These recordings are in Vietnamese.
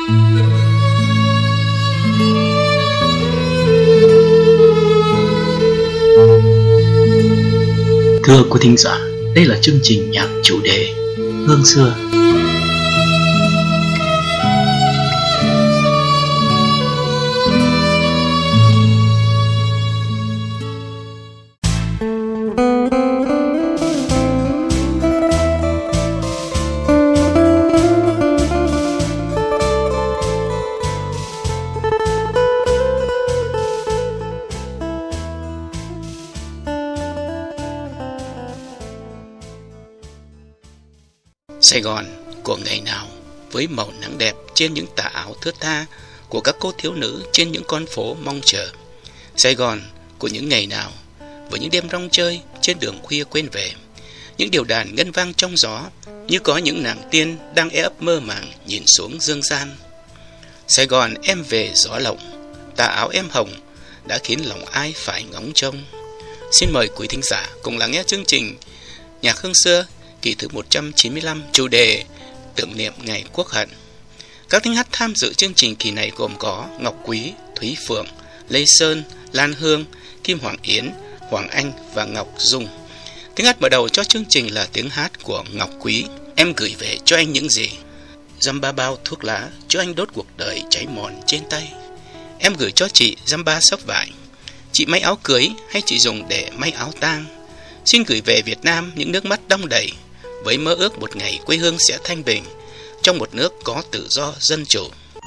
Thưa quý thính giả, đây là chương trình nhạc chủ đề Hương xưa. Sài Gòn của ngày nào với màu nắng đẹp trên những tà áo thướt tha của các cô thiếu nữ trên những con phố mong chờ. Sài Gòn của những ngày nào với những đêm rong chơi trên đường khuya quên về, những điều đàn ngân vang trong gió như có những nàng tiên đang ấp mơ màng nhìn xuống dương gian. Sài Gòn em về gió lộng, tà áo em hồng đã khiến lòng ai phải ngóng trông. Xin mời quý thính giả cùng lắng nghe chương trình Nhạc Hương Xưa kỳ thứ 195, chủ đề tưởng niệm ngày Quốc Hận. Các thính hát tham dự chương trình kỳ này gồm có Ngọc Quý, Thúy Phượng, Lê Sơn, Lan Hương, Kim Hoàng Yến, Hoàng Anh và Ngọc Dung. Tiếng hát mở đầu cho chương trình là tiếng hát của Ngọc Quý, Em gửi về cho anh những gì. Dăm ba bao thuốc lá cho anh đốt cuộc đời cháy mòn trên tay. Em gửi cho chị dăm ba xốc vải. Chị may áo cưới hay chị dùng để may áo tang. Xin gửi về Việt Nam những nước mắt đong đầy, với mơ ước một ngày quê hương sẽ thanh bình trong một nước có tự do dân chủ.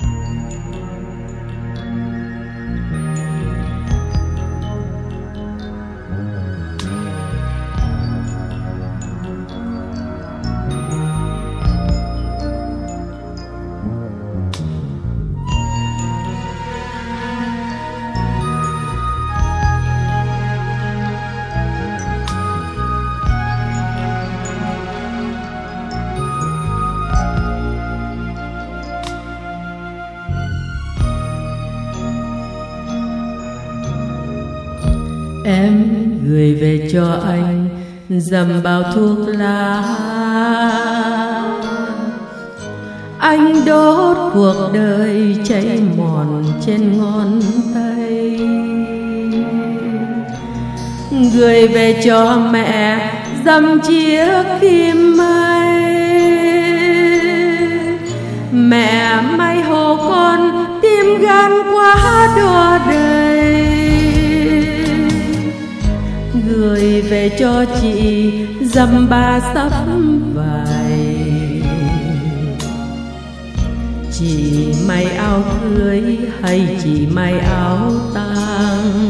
Em gửi về cho anh dầm bao thuốc lá, anh đốt cuộc đời cháy mòn trên ngón tay. Gửi về cho mẹ dăm chiếc kim may, mẹ may hộ con tim gan quá đỏ đầy. Gửi về cho chị dăm ba sắp vải, chị may áo cưới hay chị may áo tang.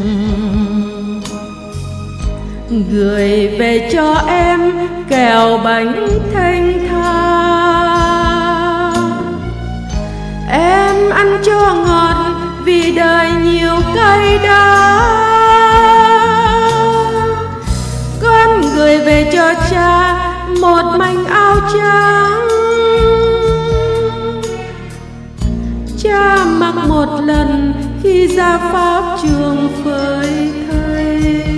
Gửi về cho em kẹo bánh thanh thang, em ăn cho ngọt vì đời nhiều cay đắng. Gửi về cho cha một mảnh áo trắng, cha mặc một lần khi ra pháp trường phơi thây.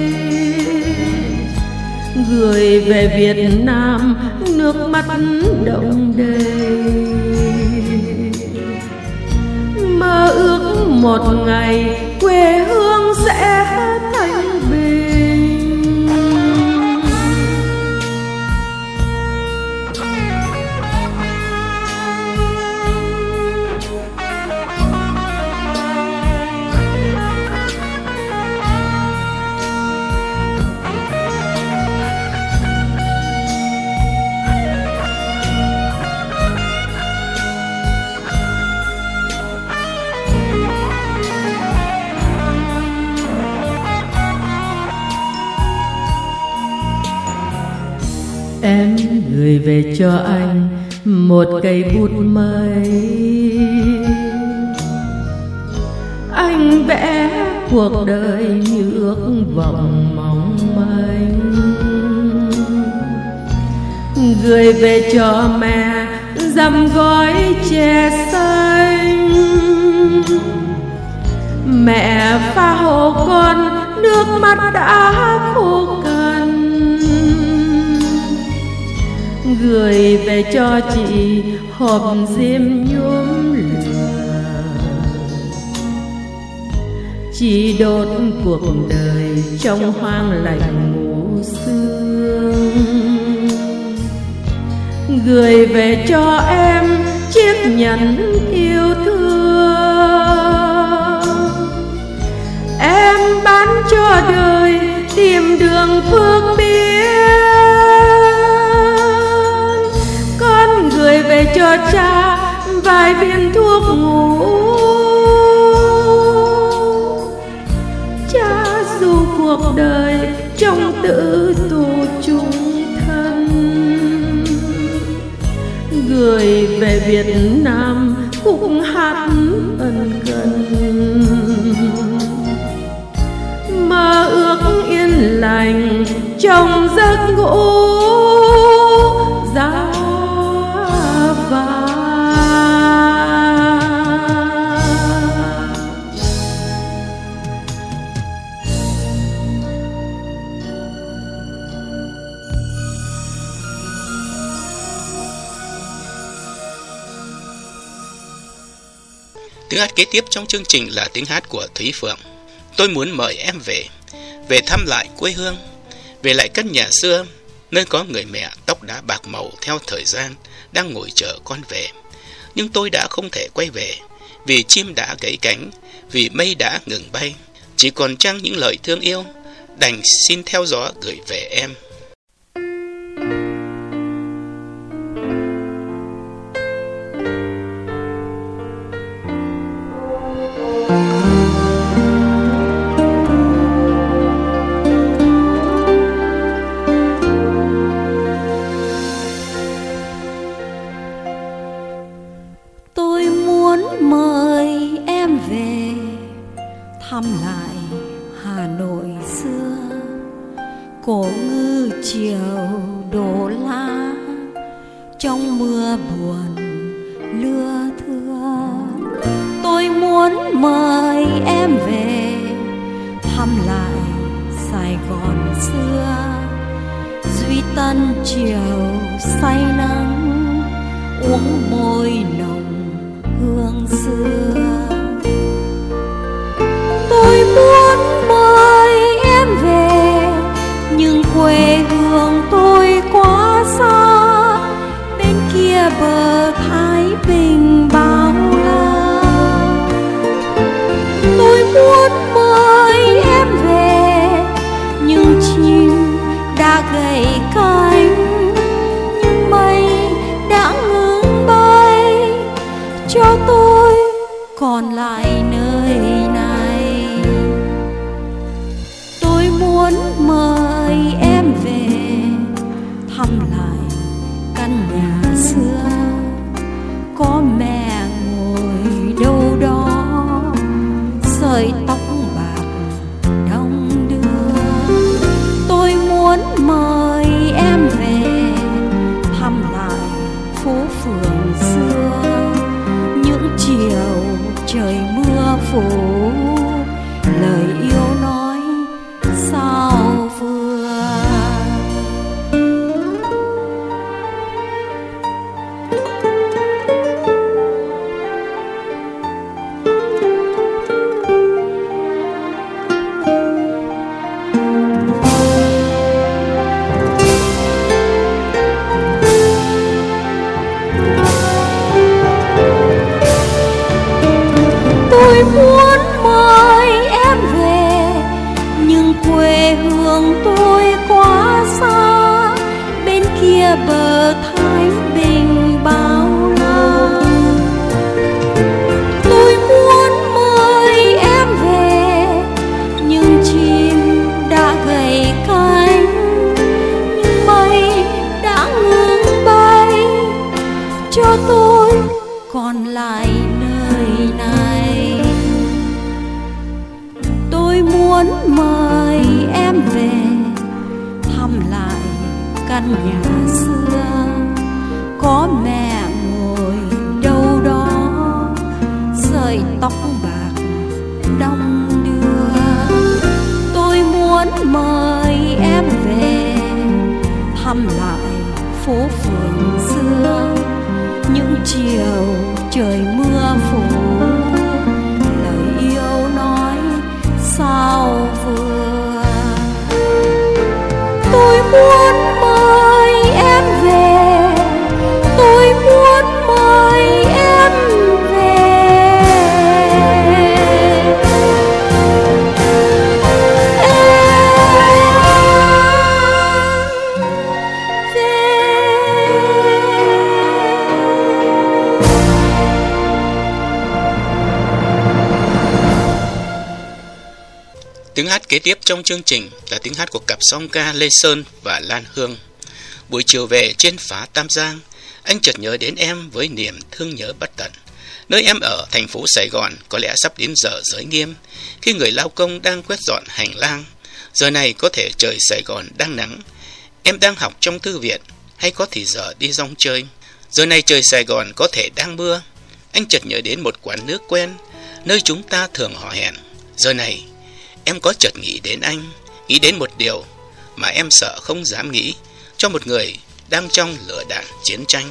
Gửi về Việt Nam nước mắt đong đầy, mơ ước một ngày quê hương sẽ thanh bình. Em gửi về cho anh một cây bút mây, anh vẽ cuộc đời như ước vọng mong manh. Gửi về cho mẹ dăm gói chè xanh, mẹ pha hộ con nước mắt đã khô cằn. Gửi về cho chị hộp diêm nhuốm lửa, chỉ đốt cuộc đời trong hoang lạnh ngủ sương. Gửi về cho em chiếc nhẫn yêu thương, em bán cho đời tìm đường phước biến. Con gửi về cho cha vài viên thuốc ngủ, cha dù cuộc đời trong tử tù chung thân. Gửi về Việt Nam khúc hát ân cần, mơ ước yên lành trong giấc ngủ giá vàng. Tiếng hát kế tiếp trong chương trình là tiếng hát của Thúy Phượng. Tôi muốn mời em về thăm lại quê hương, về lại căn nhà xưa, nơi có người mẹ tóc đã bạc màu theo thời gian đang ngồi chờ con về. Nhưng tôi đã không thể quay về, vì chim đã gãy cánh, vì mây đã ngừng bay. Chỉ còn chăng những lời thương yêu, đành xin theo gió gửi về em. Thăm lại Hà Nội xưa, cổ ngư chiều đổ lá trong mưa buồn lưa thưa. Tôi muốn mời em về thăm lại Sài Gòn xưa, Duy Tân chiều say nắng uống môi nồng hương xưa. Tôi muốn mời em về, nhưng quê hương tôi quá xa, bên kia bờ Thái Bình bao la. Tôi muốn mời em về, nhưng chim đã gãy cánh, nhưng mây đã ngừng bay, cho tôi còn lại nơi này. Muốn mời em về thăm lại căn nhà xưa, có mẹ ngồi đâu đó, sợi tóc bạc đong đưa. Tôi muốn mời em về thăm lại phố phường xưa, những chiều trời mưa phủ, lời yêu nói sao vừa. Tôi muốn mời em về, nhưng quê hương tôi quá xa, bên kia bờ Thái Bình bao la. Tôi muốn mời em về, nhưng chim đã gãy cánh, nhưng mây đã ngừng bay, cho tôi còn lại nơi này. Tôi muốn mời em về thăm lại căn nhà xưa, có mẹ ngồi đâu đó, sợi tóc bạc đong đưa. Tôi muốn mời em về thăm lại phố phường xưa, những chiều trời mưa phủ, lời yêu nói muốn mời em về, tôi muốn mời em về. Tiếng hát kế tiếp trong chương trình là tiếng hát của cặp song ca Lê Sơn và Lan Hương. Buổi chiều về trên phá Tam Giang, anh chợt nhớ đến em với niềm thương nhớ bất tận. Nơi em ở, thành phố Sài Gòn, có lẽ sắp đến giờ giới nghiêm, khi người lao công đang quét dọn hành lang. Giờ này có thể trời Sài Gòn đang nắng, em đang học trong thư viện, hay có thì giờ đi rong chơi. Giờ này trời Sài Gòn có thể đang mưa. Anh chợt nhớ đến một quán nước quen, nơi chúng ta thường hò hẹn. Giờ này em có chợt nghĩ đến anh, nghĩ đến một điều mà em sợ không dám nghĩ cho một người đang trong lửa đạn chiến tranh.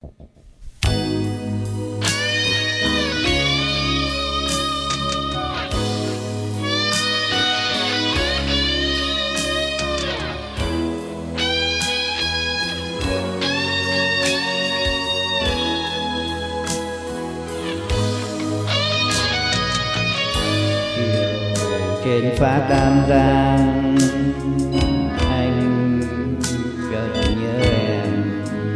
Trên phá Tam Giang, anh chợt nhớ em.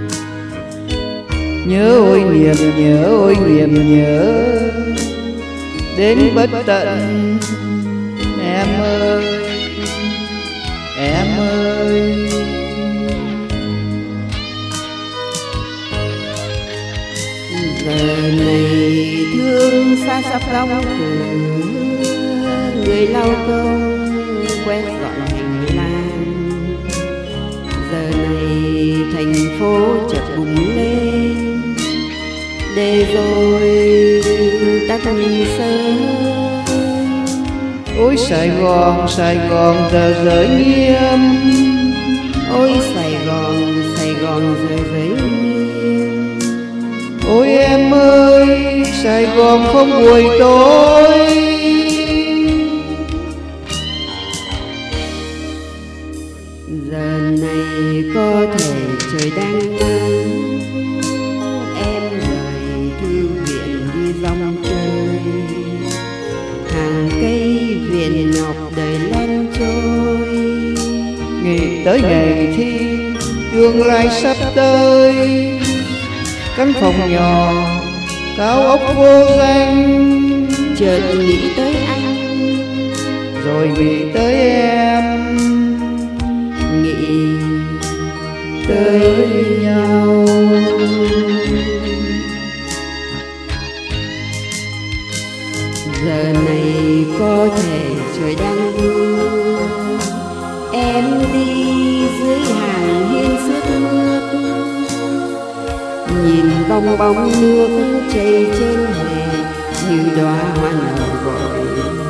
Nhớ ôi niềm nhớ đến bất tận. Em ơi, em ơi. Giờ này thương xa sắp đóng cửa, người lao công quét dọn hành lang. Giờ này thành phố chợt bùng lên, để rồi tắt nhìn sớm. Ôi Sài Gòn giờ giới nghiêm. Ôi Sài Gòn giờ giới nghiêm. Ôi em ơi, Sài Gòn không buổi tối. Giờ này có thể trời đang nắng, em rời thư viện đi rong chơi. Hàng cây viện ngọc đời len trôi, Nghĩ tới ngày thi, tương lai sắp tới. Căn phòng nhỏ, cao ốc vô danh. chợt nghĩ tới anh, Rồi nghĩ tới em, nghĩ tới nhau. giờ này có thể trời đang mưa, em đi dưới hàng hiên sướt mướt, nhìn bong bóng nước chảy trên hè như đóa hoa nở gọi.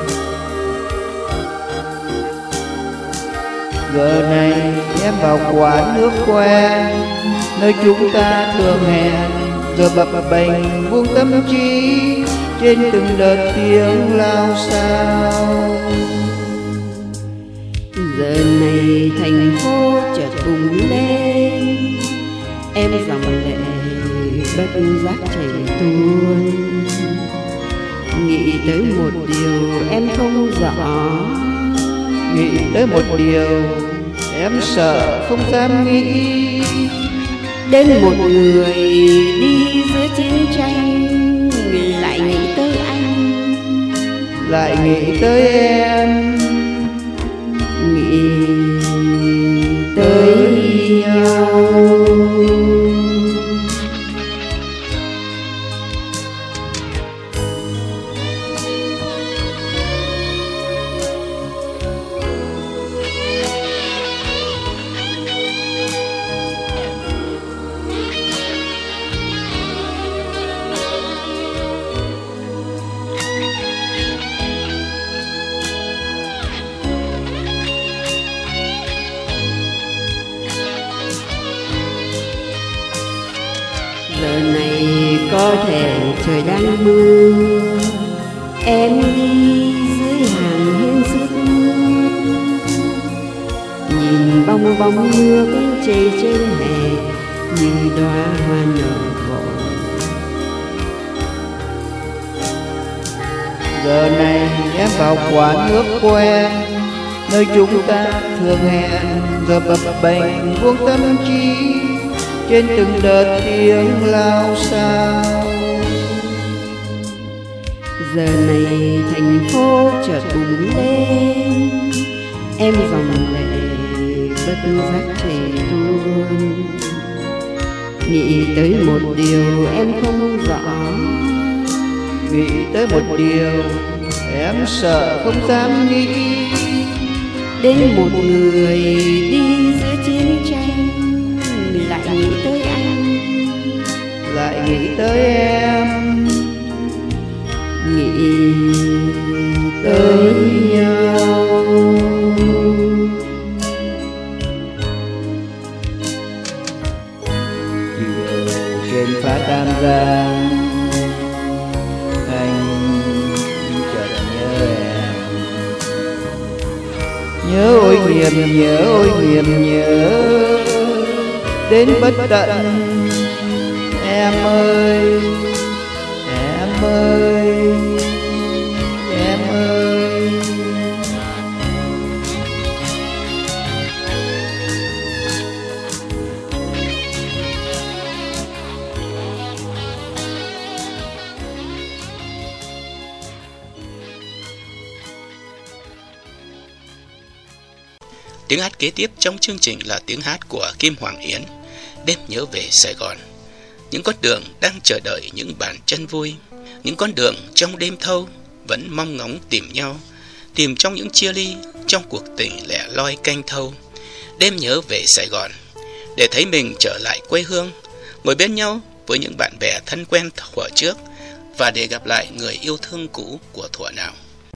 Giờ này em vào quán nước quen, nơi chúng ta thường hẹn. Giờ bập bềnh buông tâm trí trên từng đợt tiếng lao sao. Giờ này thành phố chợt bùng lên, em dòng lệ bất giác chảy tuôn. Nghĩ tới một điều em không rõ, Nghĩ tới một điều em sợ không dám nghĩ. đến một người đi giữa chiến tranh, lại nghĩ tới anh, Lại nghĩ tới em, nghĩ tới nhau. Giờ này có thể trời đang mưa, em đi dưới hàng hiên sướt mướt, nhìn bong bóng nước chảy trên hè như đóa hoa nở vội. Giờ này em vào quán nước quen, nơi chúng ta thường hẹn, giờ bập bềnh buông tâm trí trên từng đợt tiếng lao sao. Giờ này thành phố chợt bùng lên, em dòng lệ bất giác chảy tuôn. Nghĩ tới một điều em không rõ, Nghĩ tới một điều em sợ không dám nghĩ, đến một người đi giữa chiến tranh, lại nghĩ tới anh, lại nghĩ tới em, nghĩ tới nhau. Chiều trên phá Tam Giang, anh chợt nhớ em. Nhớ ôi nghiềm nhớ, ôi nghiềm nhớ đến bất tận. Em ơi, em ơi, em ơi. Tiếng hát kế tiếp trong chương trình là tiếng hát của Kim Hoàng Yến, Đêm nhớ về Sài Gòn. Những con đường đang chờ đợi những bàn chân vui, những con đường trong đêm thâu vẫn mong ngóng tìm nhau, tìm trong những chia ly, trong cuộc tình lẻ loi canh thâu. Đêm nhớ về Sài Gòn, để thấy mình trở lại quê hương, ngồi bên nhau với những bạn bè thân quen thuở trước, và để gặp lại người yêu thương cũ của thuở nào.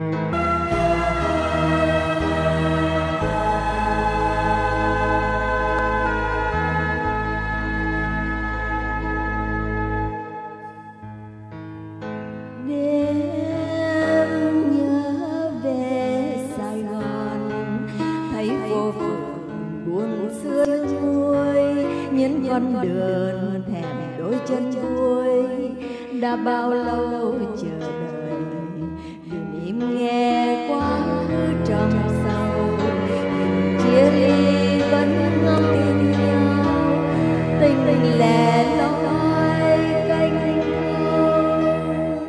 Con đường thèm đôi chân vui, đã bao lâu chờ đợi, đừng im nghe quá trong sâu. Chia ly vẫn ngóng tin nhau, tình lẻ loi canh không.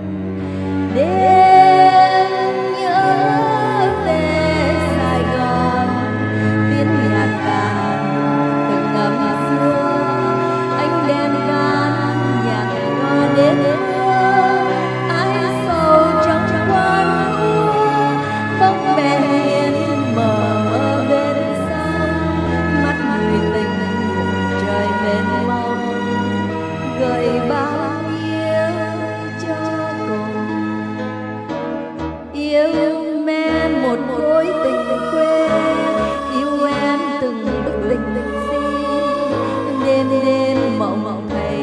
Đêm nhớ về Sài Gòn, tiếng nhạc vàng từng ngầm đến ai sầu trong quán cũ, bóng bè hiền mờ mờ bên sông, mắt người tình trời mênh mông, gợi bao yêu cho cùng. Yêu men một mối tình quê, yêu em từng bức tình si, đêm đêm mộng mộng thấy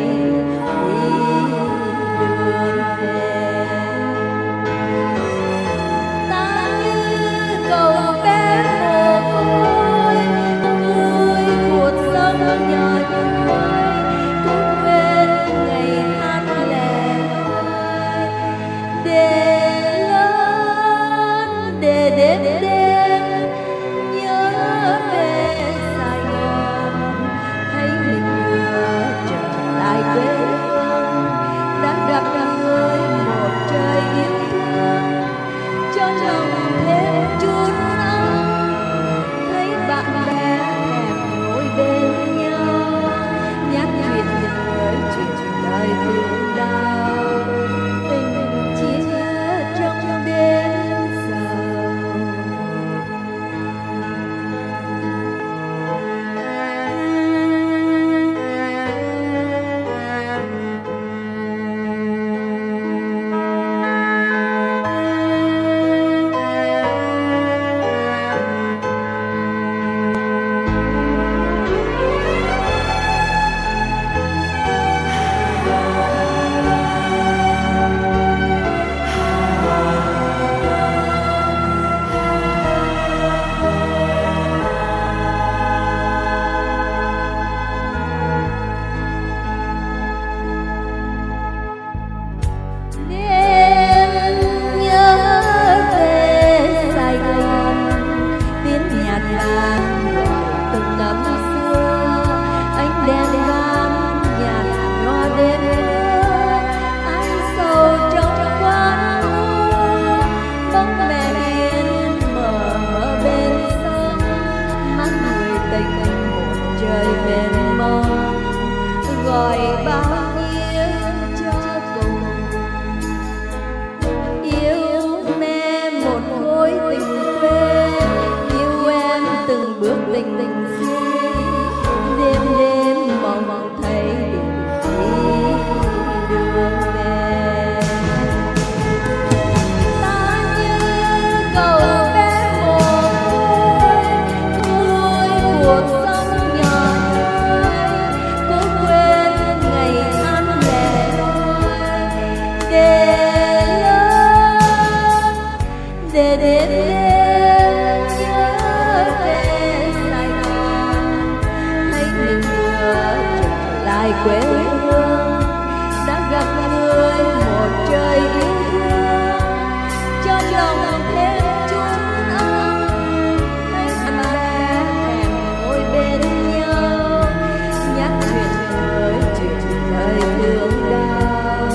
để đêm đêm nhớ về Sài Gòn, thấy mình vừa trở lại quê hương, đã gặp người một trời yêu thương, cho lòng thêm chút ấm, thấy bạn bè thèm ngồi bên nhau, nhắc chuyện đời thương đau,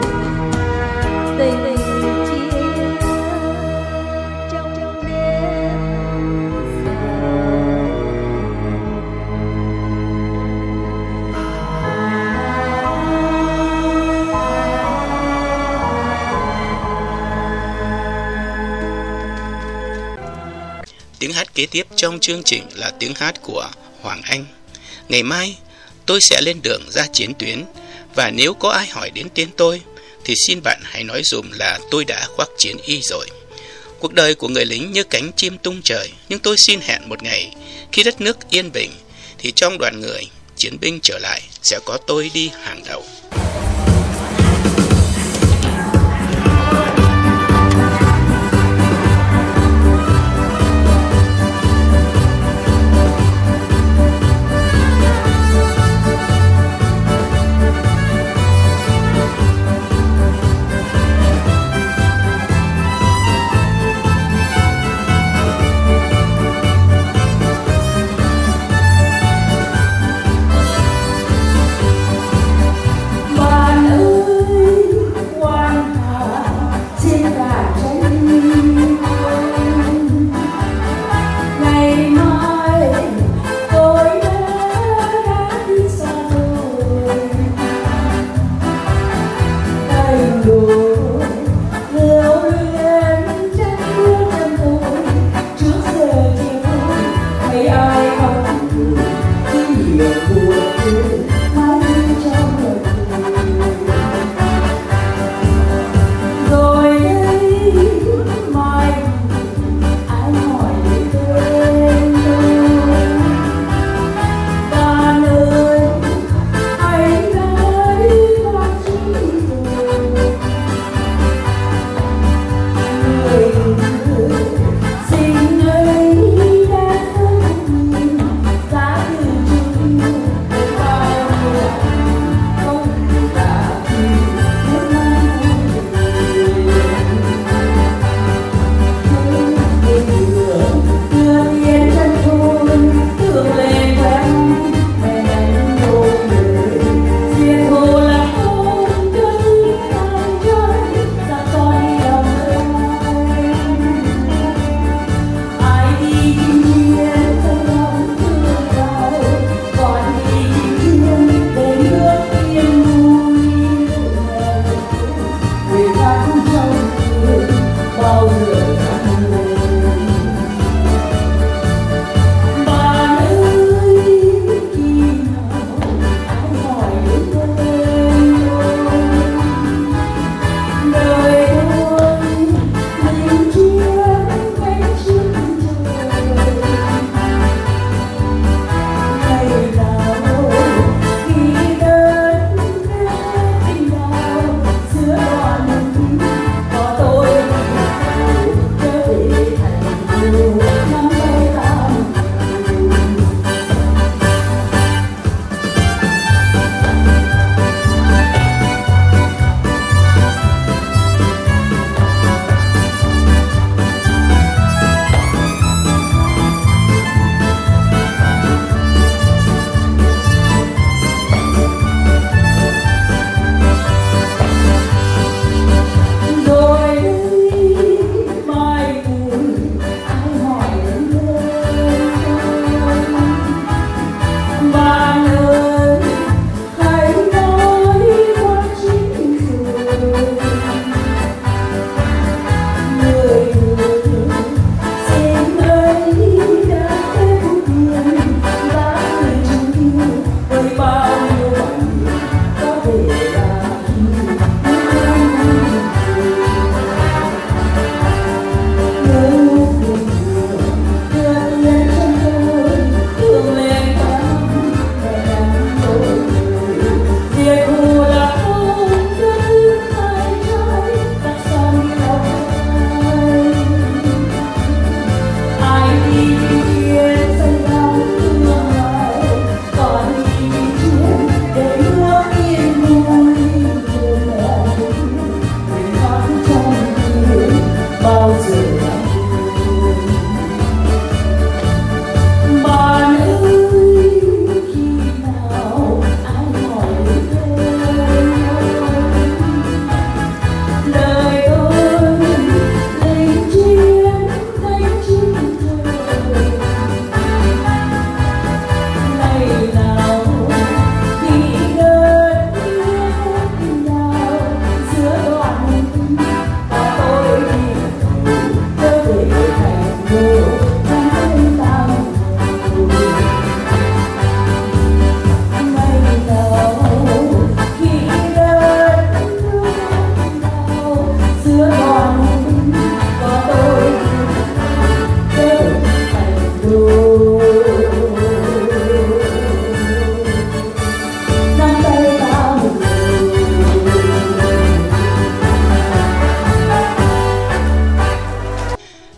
tình Tiếng hát kế tiếp trong chương trình là tiếng hát của Hoàng Anh. Ngày mai tôi sẽ lên đường ra chiến tuyến, và nếu có ai hỏi đến tên tôi thì xin bạn hãy nói dùm là tôi đã khoác chiến y rồi. Cuộc đời của người lính như cánh chim tung trời, nhưng tôi xin hẹn một ngày khi đất nước yên bình thì trong đoàn người chiến binh trở lại sẽ có tôi đi hàng đầu.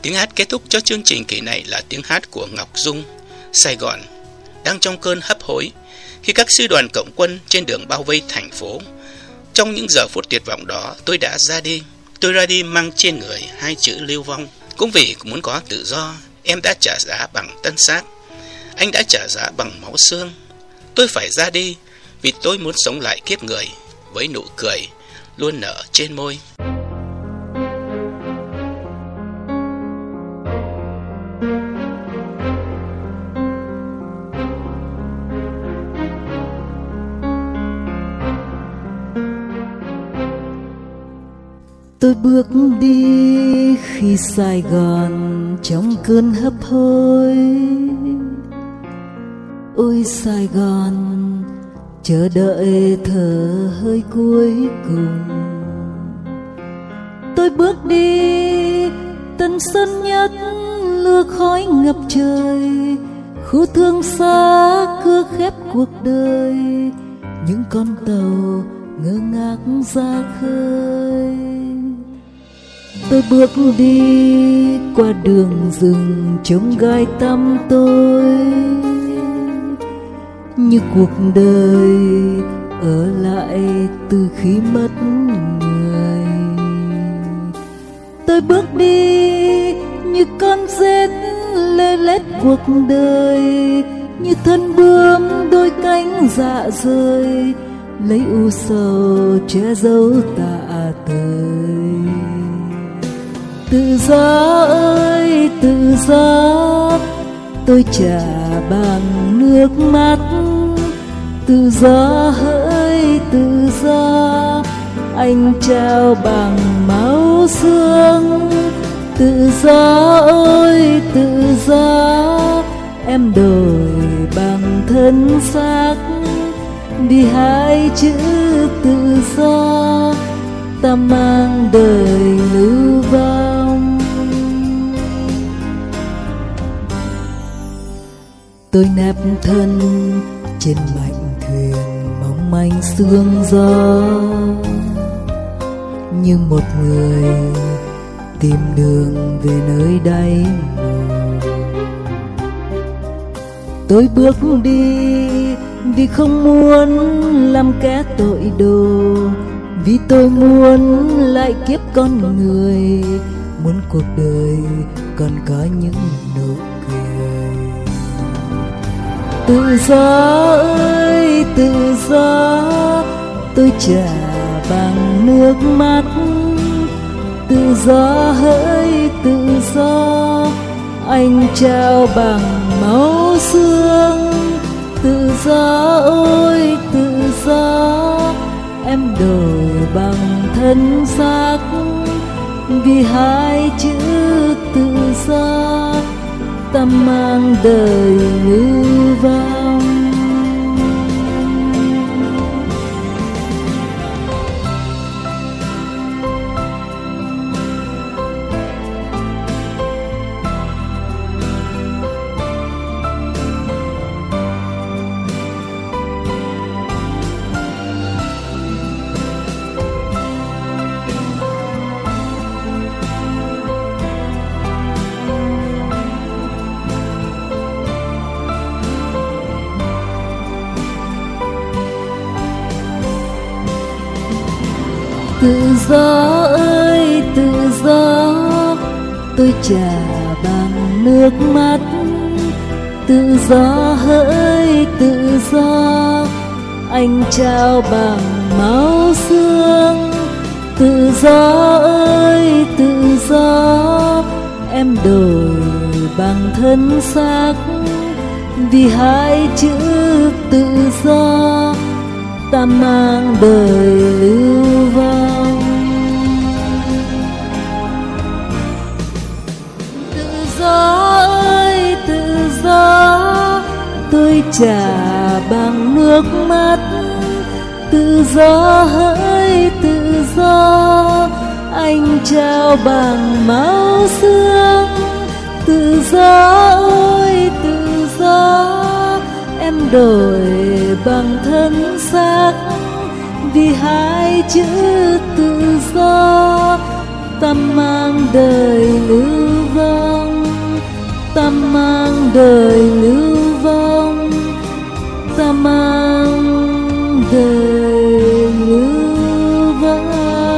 Tiếng hát kết thúc cho chương trình kỳ này là tiếng hát của Ngọc Dung. Sài Gòn đang trong cơn hấp hối khi các sư đoàn cộng quân trên đường bao vây thành phố. Trong những giờ phút tuyệt vọng đó, tôi đã ra đi. Tôi ra đi mang trên người hai chữ lưu vong. Cũng vì muốn có tự do, em đã trả giá bằng thân xác. Anh đã trả giá bằng máu xương. Tôi phải ra đi vì tôi muốn sống lại kiếp người với nụ cười luôn nở trên môi. Tôi bước đi khi Sài Gòn trong cơn hấp hối. Ôi Sài Gòn, chờ đợi thở hơi cuối cùng. Tôi bước đi Tân Sơn Nhất, lửa khói ngập trời, khu thương xa cưa khép cuộc đời. Những con tàu ngơ ngác ra khơi. Tôi bước đi qua đường rừng trông gai tăm tối, như cuộc đời ở lại từ khi mất người. Tôi bước đi như con rết lê lết cuộc đời, như thân bướm đôi cánh dạ rời, lấy u sầu che giấu tạ tơi. Tự do ơi tự do, tôi trả bằng nước mắt. Tự do hỡi tự do, anh trao bằng máu xương. Tự do ơi tự do, em đổi bằng thân xác. Vì hai chữ tự do, ta mang đời lưu vong. Tôi nép thân trên mảnh thuyền mong manh sương gió, như một người tìm đường về nơi đáy mồ. Tôi bước đi vì không muốn làm kẻ tội đồ, vì tôi muốn lại kiếp con người, muốn cuộc đời còn có những nụ cười. Tự do ơi tự do, tôi trả bằng nước mắt. Tự do hỡi tự do, anh trao bằng máu xương. Tự do ôi tự do, em đổi bằng thân xác. Vì hai chữ tự do, ta mang đời lưu vong. Tự do ơi tự do, tôi trả bằng nước mắt. Tự do hỡi tự do, anh trao bằng máu xương. Tự do ơi tự do, em đổi bằng thân xác. Vì hai chữ tự do, ta mang đời lưu vong. Tự do ơi tự do, tôi trả bằng nước mắt. Tự do hỡi tự do, anh trao bằng máu xương. Tự do ơi tự do, em đổi bằng thân xác. Vì hai chữ tự do, ta mang đời lưu vong. ta mang đời lưu vong, ta mang đời lưu vong.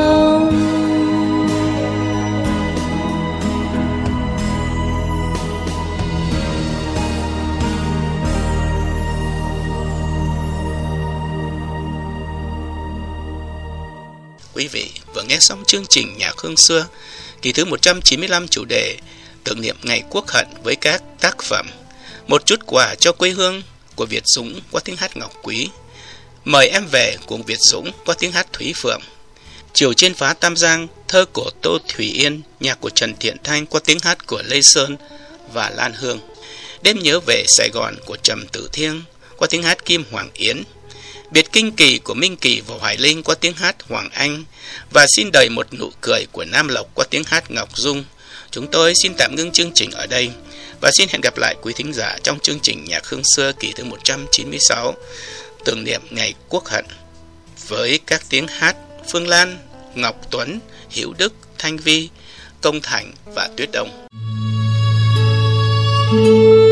Quý vị vừa nghe xong chương trình Nhạc Hương Xưa, kỳ thứ 195, chủ đề tưởng niệm ngày Quốc Hận với các tác phẩm Một Chút Quà Cho Quê Hương của Việt Dũng qua tiếng hát Ngọc Quý, Mời Em Về của Việt Dũng qua tiếng hát Thúy Phượng, Chiều Trên Phá Tam Giang, thơ của Tô Thủy Yên, nhạc của Trần Thiện Thanh qua tiếng hát của Lê Sơn và Lan Hương, Đêm Nhớ Về Sài Gòn của Trầm Tử Thiêng qua tiếng hát Kim Hoàng Yến, Biệt Kinh Kỳ của Minh Kỳ và Hoài Linh qua tiếng hát Hoàng Anh, và Xin Đời Một Nụ Cười của Nam Lộc qua tiếng hát Ngọc Dung. Chúng tôi xin tạm ngưng chương trình ở đây và xin hẹn gặp lại quý thính giả trong chương trình Nhạc Hương Xưa kỳ thứ 196, tưởng niệm ngày Quốc Hận, với các tiếng hát Phương Lan, Ngọc Tuấn, Hữu Đức, Thanh Vi, Công Thành và Tuyết Đông.